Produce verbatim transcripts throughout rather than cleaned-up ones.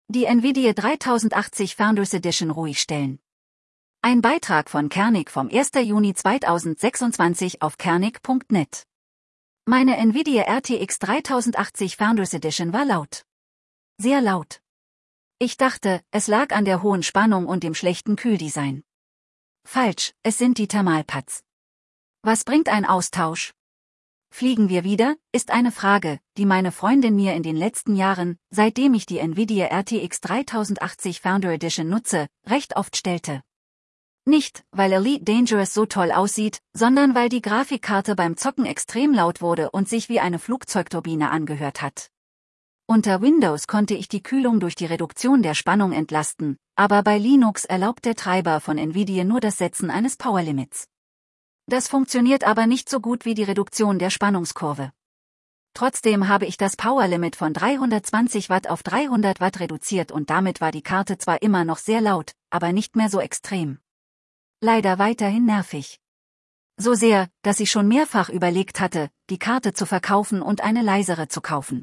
Die Nvidia dreitausendachtzig Founders Edition ruhig stellen. Ein Beitrag von Kernig vom ersten Juni zweitausendsechsundzwanzig auf kernig punkt net. Meine Nvidia R T X dreitausendachtzig Founders Edition war laut. Sehr laut. Ich dachte, es lag an der hohen Spannung und dem schlechten Kühldesign. Falsch, es sind die Thermalpads. Was bringt ein Austausch? Fliegen wir wieder, ist eine Frage, die meine Freundin mir in den letzten Jahren, seitdem ich die Nvidia R T X dreitausendachtzig Founder Edition nutze, recht oft stellte. Nicht, weil Elite Dangerous so toll aussieht, sondern weil die Grafikkarte beim Zocken extrem laut wurde und sich wie eine Flugzeugturbine angehört hat. Unter Windows konnte ich die Kühlung durch die Reduktion der Spannung entlasten, aber bei Linux erlaubt der Treiber von Nvidia nur das Setzen eines Powerlimits. Das funktioniert aber nicht so gut wie die Reduktion der Spannungskurve. Trotzdem habe ich das Powerlimit von dreihundertzwanzig Watt auf dreihundert Watt reduziert und damit war die Karte zwar immer noch sehr laut, aber nicht mehr so extrem. Leider weiterhin nervig. So sehr, dass ich schon mehrfach überlegt hatte, die Karte zu verkaufen und eine leisere zu kaufen.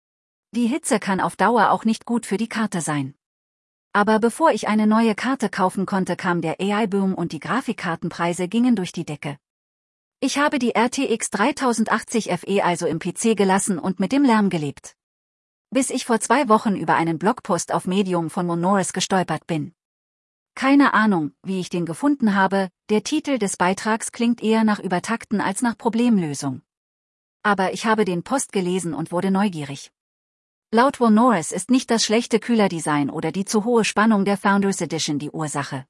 Die Hitze kann auf Dauer auch nicht gut für die Karte sein. Aber bevor ich eine neue Karte kaufen konnte, kam der A I-Boom und die Grafikkartenpreise gingen durch die Decke. Ich habe die R T X dreitausendachtzig F E also im P C gelassen und mit dem Lärm gelebt. Bis ich vor zwei Wochen über einen Blogpost auf Medium von Will Norris gestolpert bin. Keine Ahnung, wie ich den gefunden habe, der Titel des Beitrags klingt eher nach Übertakten als nach Problemlösung. Aber ich habe den Post gelesen und wurde neugierig. Laut Will Norris ist nicht das schlechte Kühlerdesign oder die zu hohe Spannung der Founders Edition die Ursache.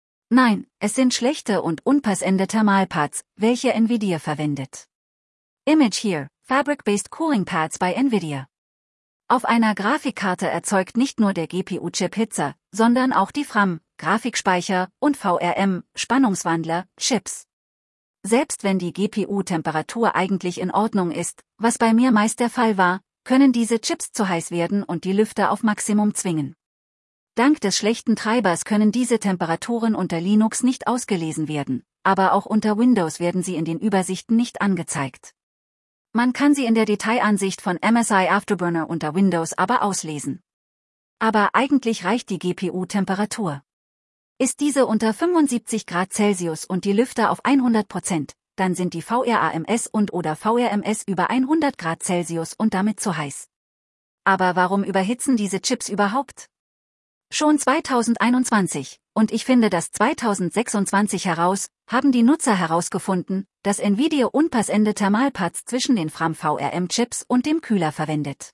Nein, es sind schlechte und unpassende Thermalpads, welche Nvidia verwendet. Image here, Fabric-Based Cooling Pads bei Nvidia. Auf einer Grafikkarte erzeugt nicht nur der G P U-Chip Hitze, sondern auch die V RAM, Grafikspeicher und V R M, Spannungswandler, Chips. Selbst wenn die G P U-Temperatur eigentlich in Ordnung ist, was bei mir meist der Fall war, können diese Chips zu heiß werden und die Lüfter auf Maximum zwingen. Dank des schlechten Treibers können diese Temperaturen unter Linux nicht ausgelesen werden, aber auch unter Windows werden sie in den Übersichten nicht angezeigt. Man kann sie in der Detailansicht von M S I Afterburner unter Windows aber auslesen. Aber eigentlich reicht die G P U-Temperatur. Ist diese unter fünfundsiebzig Grad Celsius und die Lüfter auf hundert Prozent, dann sind die V R A M S und oder V R M S über hundert Grad Celsius und damit zu heiß. Aber warum überhitzen diese Chips überhaupt? Schon zweitausendeinundzwanzig, und ich finde das zweitausendsechsundzwanzig heraus, haben die Nutzer herausgefunden, dass Nvidia unpassende Thermalpads zwischen den V R M-V R M-Chips und dem Kühler verwendet.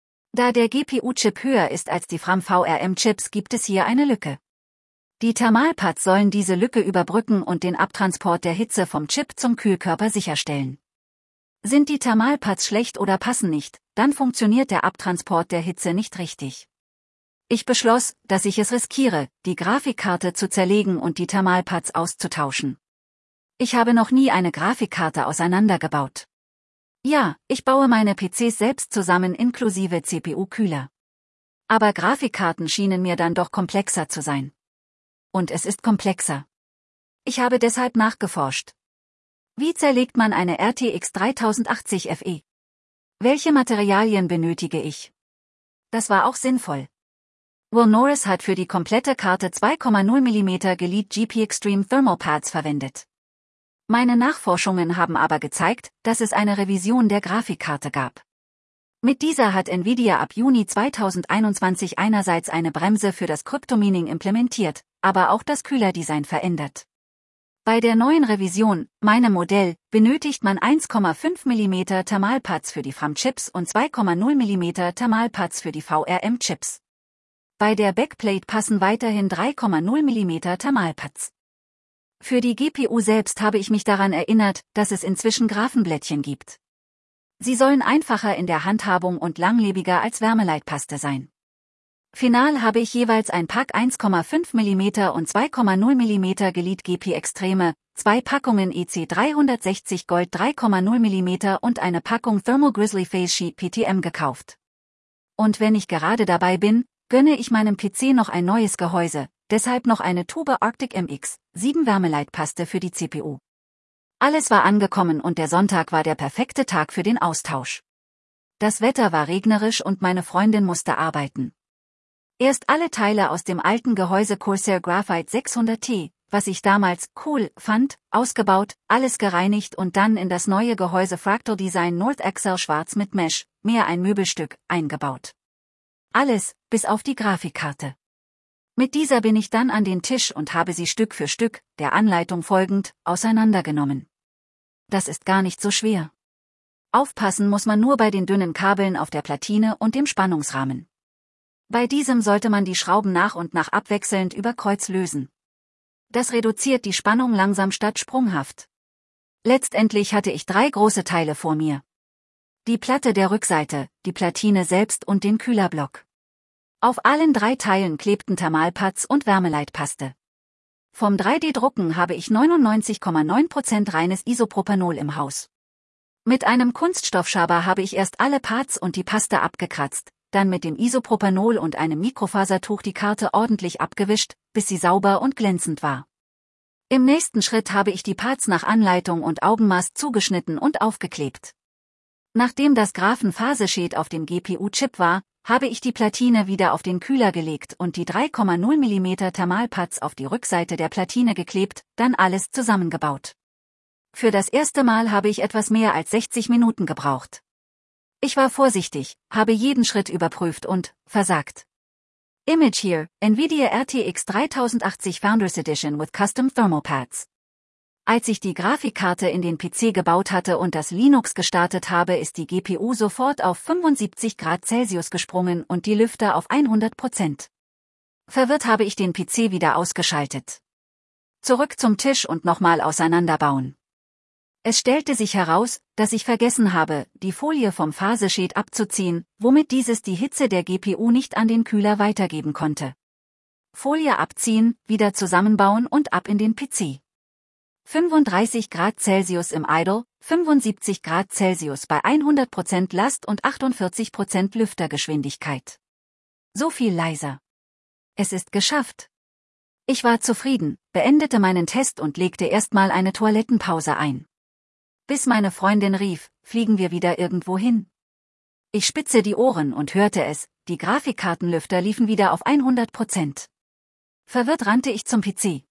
Da der G P U-Chip höher ist als die V R M-V R M-Chips, gibt es hier eine Lücke. Die Thermalpads sollen diese Lücke überbrücken und den Abtransport der Hitze vom Chip zum Kühlkörper sicherstellen. Sind die Thermalpads schlecht oder passen nicht, dann funktioniert der Abtransport der Hitze nicht richtig. Ich beschloss, dass ich es riskiere, die Grafikkarte zu zerlegen und die Thermalpads auszutauschen. Ich habe noch nie eine Grafikkarte auseinandergebaut. Ja, ich baue meine P Cs selbst zusammen inklusive C P U-Kühler. Aber Grafikkarten schienen mir dann doch komplexer zu sein. Und es ist komplexer. Ich habe deshalb nachgeforscht. Wie zerlegt man eine R T X dreitausendachtzig F E? Welche Materialien benötige ich? Das war auch sinnvoll. Will Norris hat für die komplette Karte zwei Komma null Millimeter Elite G P Extreme Thermal Pads verwendet. Meine Nachforschungen haben aber gezeigt, dass es eine Revision der Grafikkarte gab. Mit dieser hat Nvidia ab Juni zweitausendeinundzwanzig einerseits eine Bremse für das Cryptomining implementiert, aber auch das Kühlerdesign verändert. Bei der neuen Revision, meinem Modell, benötigt man eins Komma fünf Millimeter Thermalpads für die V R M-Chips und zwei Komma null Millimeter Thermalpads für die V R M-Chips. Bei der Backplate passen weiterhin drei Komma null Millimeter Thermalpads. Für die G P U selbst habe ich mich daran erinnert, dass es inzwischen Graphenblättchen gibt. Sie sollen einfacher in der Handhabung und langlebiger als Wärmeleitpaste sein. Final habe ich jeweils ein Pack eins Komma fünf Millimeter und zwei Komma null Millimeter Elite G P Extreme, zwei Packungen E C dreihundertsechzig Gold drei Komma null Millimeter und eine Packung Thermal Grizzly Phase Sheet P T M gekauft. Und wenn ich gerade dabei bin, gönne ich meinem P C noch ein neues Gehäuse, deshalb noch eine Tube Arctic M X sieben Wärmeleitpaste für die C P U. Alles war angekommen und der Sonntag war der perfekte Tag für den Austausch. Das Wetter war regnerisch und meine Freundin musste arbeiten. Erst alle Teile aus dem alten Gehäuse Corsair Graphite sechshundert T, was ich damals cool fand, ausgebaut, alles gereinigt und dann in das neue Gehäuse Fractal Design North Excel Schwarz mit Mesh, mehr ein Möbelstück, eingebaut. Alles, bis auf die Grafikkarte. Mit dieser bin ich dann an den Tisch und habe sie Stück für Stück, der Anleitung folgend, auseinandergenommen. Das ist gar nicht so schwer. Aufpassen muss man nur bei den dünnen Kabeln auf der Platine und dem Spannungsrahmen. Bei diesem sollte man die Schrauben nach und nach abwechselnd über Kreuz lösen. Das reduziert die Spannung langsam statt sprunghaft. Letztendlich hatte ich drei große Teile vor mir. Die Platte der Rückseite, die Platine selbst und den Kühlerblock. Auf allen drei Teilen klebten Thermalpads und Wärmeleitpaste. Vom drei D-Drucken habe ich neunundneunzig Komma neun Prozent reines Isopropanol im Haus. Mit einem Kunststoffschaber habe ich erst alle Pads und die Paste abgekratzt, dann mit dem Isopropanol und einem Mikrofasertuch die Karte ordentlich abgewischt, bis sie sauber und glänzend war. Im nächsten Schritt habe ich die Pads nach Anleitung und Augenmaß zugeschnitten und aufgeklebt. Nachdem das Graphenphasesheet auf dem G P U-Chip war, habe ich die Platine wieder auf den Kühler gelegt und die drei Komma null Millimeter Thermalpads auf die Rückseite der Platine geklebt, dann alles zusammengebaut. Für das erste Mal habe ich etwas mehr als sechzig Minuten gebraucht. Ich war vorsichtig, habe jeden Schritt überprüft und versagt. Image here, NVIDIA R T X dreitausend achtzig Founders Edition with Custom Thermal Pads. Als ich die Grafikkarte in den P C gebaut hatte und das Linux gestartet habe, ist die G P U sofort auf fünfundsiebzig Grad Celsius gesprungen und die Lüfter auf hundert Prozent. Verwirrt habe ich den P C wieder ausgeschaltet. Zurück zum Tisch und nochmal auseinanderbauen. Es stellte sich heraus, dass ich vergessen habe, die Folie vom Phasesheet abzuziehen, womit dieses die Hitze der G P U nicht an den Kühler weitergeben konnte. Folie abziehen, wieder zusammenbauen und ab in den P C. fünfunddreißig Grad Celsius im Idle, fünfundsiebzig Grad Celsius bei hundert Prozent Last und achtundvierzig Prozent Lüftergeschwindigkeit. So viel leiser. Es ist geschafft. Ich war zufrieden, beendete meinen Test und legte erstmal eine Toilettenpause ein. Bis meine Freundin rief, fliegen wir wieder irgendwo hin. Ich spitze die Ohren und hörte es, die Grafikkartenlüfter liefen wieder auf hundert Prozent. Verwirrt rannte ich zum P C.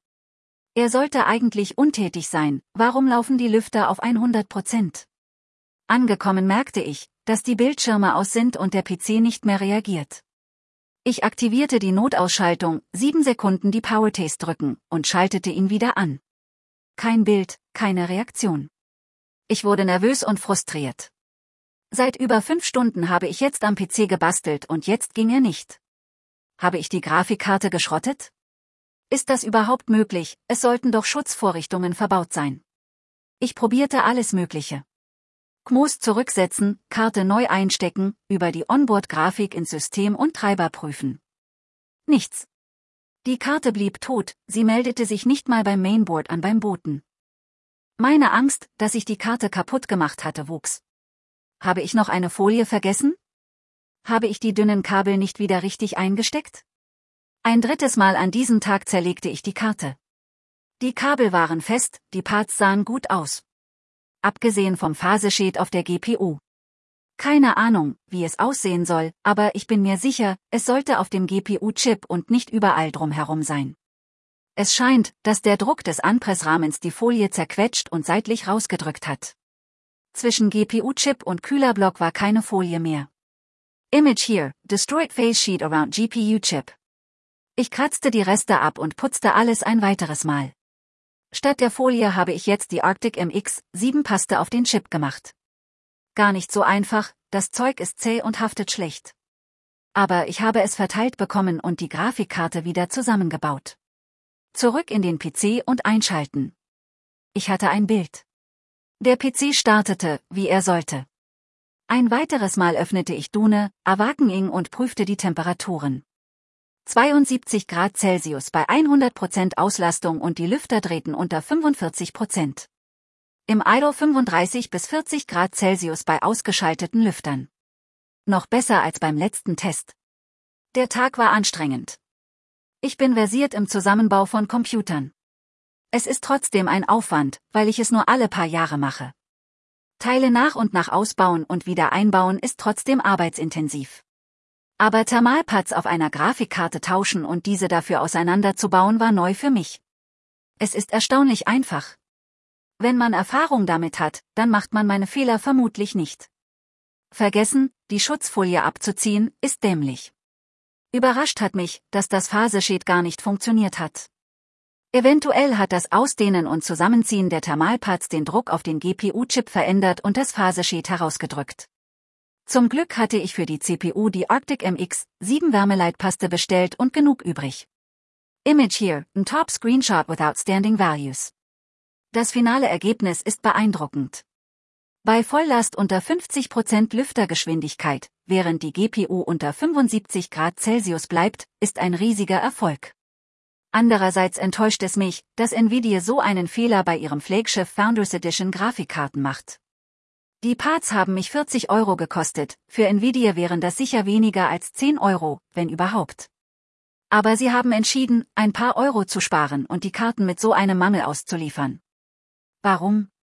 Er sollte eigentlich untätig sein, warum laufen die Lüfter auf hundert Prozent? Angekommen merkte ich, dass die Bildschirme aus sind und der P C nicht mehr reagiert. Ich aktivierte die Notausschaltung, sieben Sekunden die Power-Taste drücken und schaltete ihn wieder an. Kein Bild, keine Reaktion. Ich wurde nervös und frustriert. Seit über fünf Stunden habe ich jetzt am P C gebastelt und jetzt ging er nicht. Habe ich die Grafikkarte geschrottet? Ist das überhaupt möglich? Es sollten doch Schutzvorrichtungen verbaut sein. Ich probierte alles Mögliche. C M O S zurücksetzen, Karte neu einstecken, über die Onboard-Grafik ins System und Treiber prüfen. Nichts. Die Karte blieb tot, sie meldete sich nicht mal beim Mainboard an beim Booten. Meine Angst, dass ich die Karte kaputt gemacht hatte, wuchs. Habe ich noch eine Folie vergessen? Habe ich die dünnen Kabel nicht wieder richtig eingesteckt? Ein drittes Mal an diesem Tag zerlegte ich die Karte. Die Kabel waren fest, die Parts sahen gut aus. Abgesehen vom Phasesheet auf der G P U. Keine Ahnung, wie es aussehen soll, aber ich bin mir sicher, es sollte auf dem G P U-Chip und nicht überall drumherum sein. Es scheint, dass der Druck des Anpressrahmens die Folie zerquetscht und seitlich rausgedrückt hat. Zwischen G P U-Chip und Kühlerblock war keine Folie mehr. Image here, destroyed phase sheet around G P U-Chip. Ich kratzte die Reste ab und putzte alles ein weiteres Mal. Statt der Folie habe ich jetzt die Arctic M X sieben Paste auf den Chip gemacht. Gar nicht so einfach, das Zeug ist zäh und haftet schlecht. Aber ich habe es verteilt bekommen und die Grafikkarte wieder zusammengebaut. Zurück in den P C und einschalten. Ich hatte ein Bild. Der P C startete, wie er sollte. Ein weiteres Mal öffnete ich Dune, Awakening und prüfte die Temperaturen. zweiundsiebzig Grad Celsius bei hundert Prozent Auslastung und die Lüfter drehten unter fünfundvierzig Prozent. Im Idle fünfunddreißig bis vierzig Grad Celsius bei ausgeschalteten Lüftern. Noch besser als beim letzten Test. Der Tag war anstrengend. Ich bin versiert im Zusammenbau von Computern. Es ist trotzdem ein Aufwand, weil ich es nur alle paar Jahre mache. Teile nach und nach ausbauen und wieder einbauen ist trotzdem arbeitsintensiv. Aber Thermalpads auf einer Grafikkarte tauschen und diese dafür auseinanderzubauen war neu für mich. Es ist erstaunlich einfach. Wenn man Erfahrung damit hat, dann macht man meine Fehler vermutlich nicht. Vergessen, die Schutzfolie abzuziehen, ist dämlich. Überrascht hat mich, dass das Phaseshed gar nicht funktioniert hat. Eventuell hat das Ausdehnen und Zusammenziehen der Thermalpads den Druck auf den G P U-Chip verändert und das Phaseshed herausgedrückt. Zum Glück hatte ich für die C P U die Arctic M X sieben Wärmeleitpaste bestellt und genug übrig. Image here, a top screenshot with outstanding values. Das finale Ergebnis ist beeindruckend. Bei Volllast unter fünfzig Prozent Lüftergeschwindigkeit, während die G P U unter fünfundsiebzig Grad Celsius bleibt, ist ein riesiger Erfolg. Andererseits enttäuscht es mich, dass Nvidia so einen Fehler bei ihrem Flagship Founders Edition Grafikkarten macht. Die Parts haben mich vierzig Euro gekostet, für Nvidia wären das sicher weniger als zehn Euro, wenn überhaupt. Aber sie haben entschieden, ein paar Euro zu sparen und die Karten mit so einem Mangel auszuliefern. Warum?